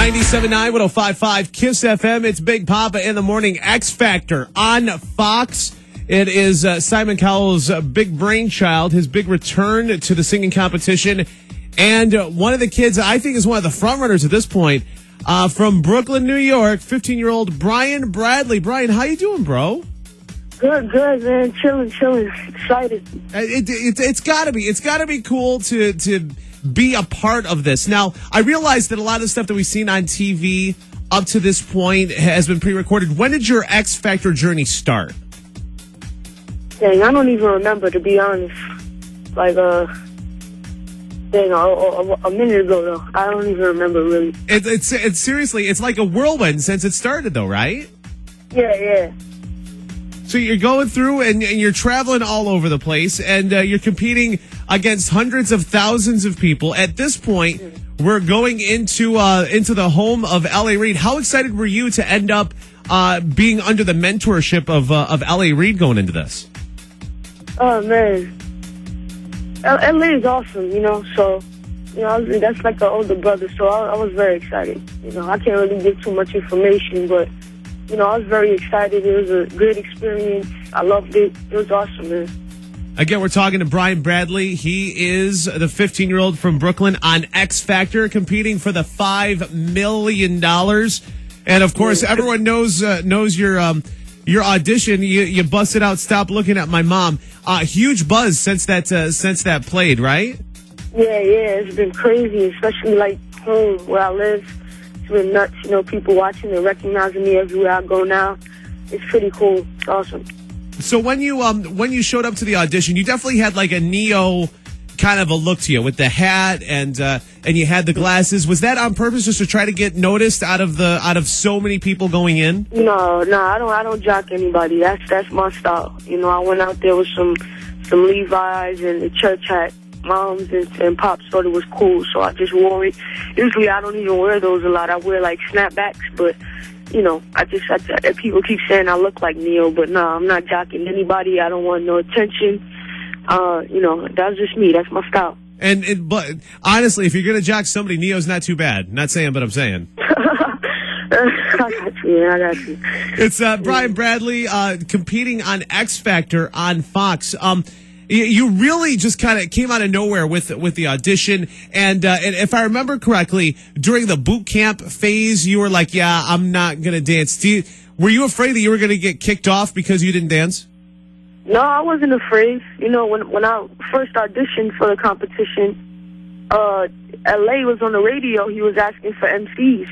97.9, 105.5 KISS FM. It's Big Papa in the morning. X Factor on Fox. It is Simon Cowell's big brainchild, his big return to the singing competition. And one of the kids, I think, is one of the front runners at this point, from Brooklyn, New York, 15-year-old Brian Bradley. Brian, how you doing, bro? Good, man. Chilling. Excited. It's gotta be cool to be a part of this. Now, I realize that a lot of the stuff that we've seen on TV up to this point has been pre-recorded. When did your X Factor journey start? Dang, I don't even remember, to be honest. Like, a minute ago, though. I don't even remember, really. It's seriously, it's like a whirlwind since it started, though, right? Yeah. So you're going through and you're traveling all over the place, and you're competing against hundreds of thousands of people. At this point, we're going into the home of L.A. Reid. How excited were you to end up being under the mentorship of L.A. Reid going into this? Oh, man. L.A. is awesome, so, that's like an older brother, so I was very excited. I can't really give too much information, but I was very excited. It was a great experience. I loved it. It was awesome, man. Again, we're talking to Brian Bradley. He is the 15-year-old from Brooklyn on X Factor, competing for the $5 million. And, of course, everyone knows your audition. You busted out "Stop Looking at My Mom." Huge buzz since that played, right? Yeah. It's been crazy, especially, like, home where I live. It's been nuts, people watching and recognizing me everywhere I go now. It's pretty cool. It's awesome. So when you showed up to the audition, you definitely had like a Neo kind of a look to you with the hat and you had the glasses. Was that on purpose, just to try to get noticed out of so many people going in? No, I don't jock anybody. That's my style. I went out there with some Levi's and a church hat. Moms and pops thought it was cool, so I just wore it. Usually I don't even wear those a lot. I wear like snapbacks, but I people keep saying I look like Neo, but no, I'm not jocking anybody. I don't want no attention. That's just me. That's my style. But honestly, if you're gonna jock somebody, Neo's not too bad. Not saying, but I'm saying. I got you. It's Brian Bradley competing on X Factor on Fox. You really just kind of came out of nowhere with the audition, and if I remember correctly, during the boot camp phase, you were like, "Yeah, I'm not gonna dance." Were you afraid that you were gonna get kicked off because you didn't dance? No, I wasn't afraid. When I first auditioned for the competition, L.A. was on the radio. He was asking for MCs.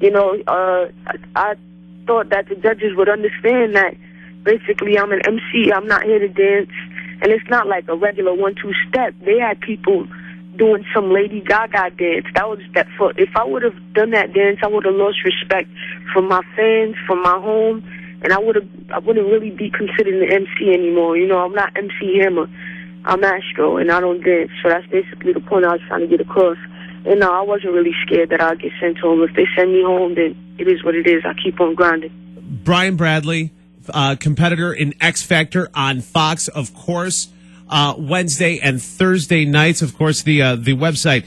I thought that the judges would understand that basically I'm an MC. I'm not here to dance. And it's not like a regular 1-2 step. They had people doing some Lady Gaga dance. If I would have done that dance, I would have lost respect from my fans, from my home, and I wouldn't really be considered an MC anymore. I'm not MC Hammer. I'm Astro, and I don't dance. So that's basically the point I was trying to get across. And no, I wasn't really scared that I'd get sent home. If they send me home, then it is what it is. I keep on grinding. Brian Bradley, competitor in X Factor on Fox, of course, Wednesday and Thursday nights. Of course, the website,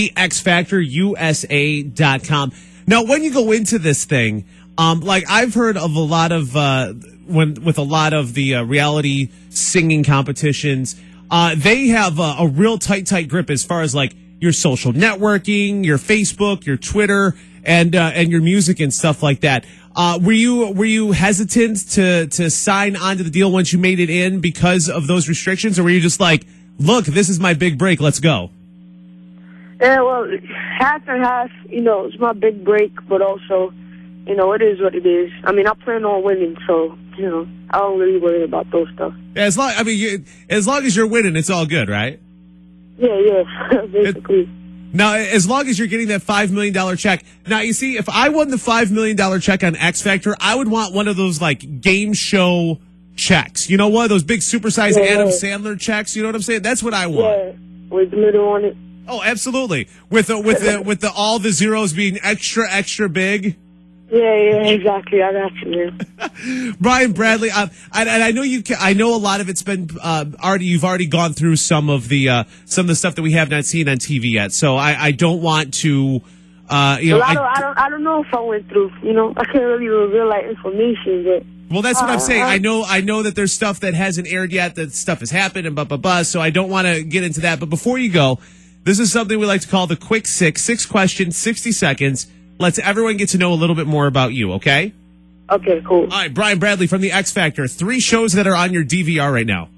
thexfactorusa.com. Now, when you go into this thing, like I've heard of a lot of with a lot of the reality singing competitions, they have a real tight grip as far as like your social networking, your Facebook, your Twitter, and your music and stuff like that. Were you hesitant to sign on to the deal once you made it in because of those restrictions, or were you just like, look, this is my big break, let's go? Yeah, well, half and half. It's my big break, but also, it is what it is. I mean, I plan on winning, so I don't really worry about those stuff. Yeah, as long as you're winning, it's all good, right? Yeah, basically. Now, as long as you're getting that $5 million check. Now, you see, if I won the $5 million check on X Factor, I would want one of those, like, game show checks. One of those big supersized Adam Sandler checks. You know what I'm saying? That's what I want. Yeah, with glitter on it. Oh, absolutely. With all the zeros being extra big. Yeah, exactly. I got you, man. Brian Bradley, and I know I know a lot of it's been you've already gone through some of the stuff that we have not seen on TV yet. So I don't want to Well, I don't know if I went through. You know, I can't really reveal that information, but. Well, that's what I'm saying. I know that there's stuff that hasn't aired yet, that stuff has happened and blah, blah, blah. So I don't want to get into that. But before you go, this is something we like to call the Quick Six. 6 questions, 60 seconds. Lets everyone get to know a little bit more about you, okay? Okay, cool. All right, Brian Bradley from the X Factor. 3 shows that are on your DVR right now.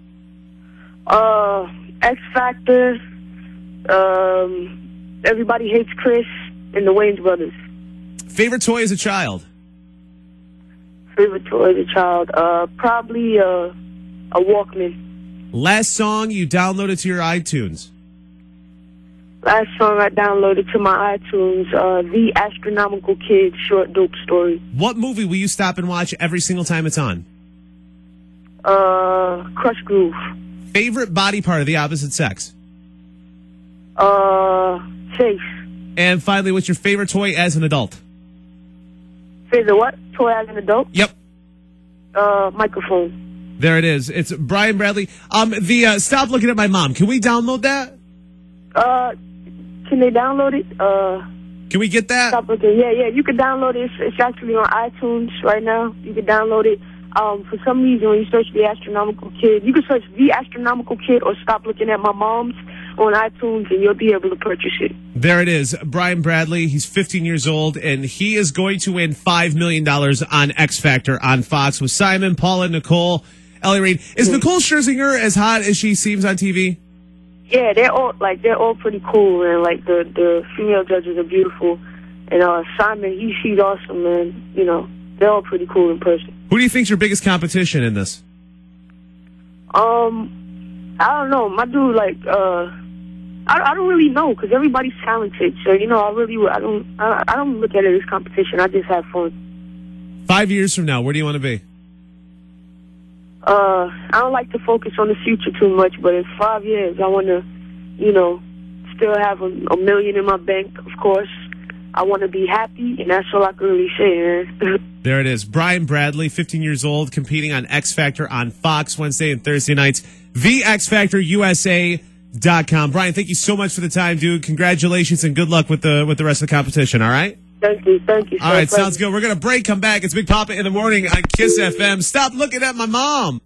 X Factor, Everybody Hates Chris, and the Wayans Brothers. Favorite toy as a child? Favorite toy as a child? Probably a Walkman. Last song you downloaded to your iTunes? Last song I downloaded to my iTunes, The Astronomical Kid Short Dope Story. What movie will you stop and watch every single time it's on? Crush Groove. Favorite body part of the opposite sex? Face. And finally, what's your favorite toy as an adult? Favorite what? Toy as an adult? Yep. Microphone. There it is. It's Brian Bradley. The Stop Looking at My Mom. Can we download that? Can they download it? Can we get that? Stop Looking. Yeah. You can download it. It's actually on iTunes right now. You can download it. For some reason, when you search The Astronomical Kid, you can search The Astronomical Kid or Stop Looking at My Mom's on iTunes, and you'll be able to purchase it. There it is. Brian Bradley, he's 15 years old, and he is going to win $5 million on X Factor on Fox with Simon, Paula, Nicole, Ellie Reed. Is Nicole Scherzinger as hot as she seems on TV? Yeah, they're all pretty cool, and like the female judges are beautiful. And Simon, he's awesome, man. You know, they're all pretty cool in person. Who do you think's your biggest competition in this? I don't know. My dude, I don't really know because everybody's talented. So you know, I don't look at it as competition. I just have fun. 5 years from now, where do you want to be? I don't like to focus on the future too much, but in 5 years, I want to, you know, still have $1 million in my bank. Of course, I want to be happy, and that's all I can really say, man. There it is. Brian Bradley, 15 years old, competing on X Factor on Fox Wednesday and Thursday nights. TheXFactorUSA.com. Brian, thank you so much for the time, dude. Congratulations and good luck with the rest of the competition, all right? Thank you. All right, sounds good. We're going to break, come back. It's Big Papa in the morning on KISS FM. Stop looking at my mom.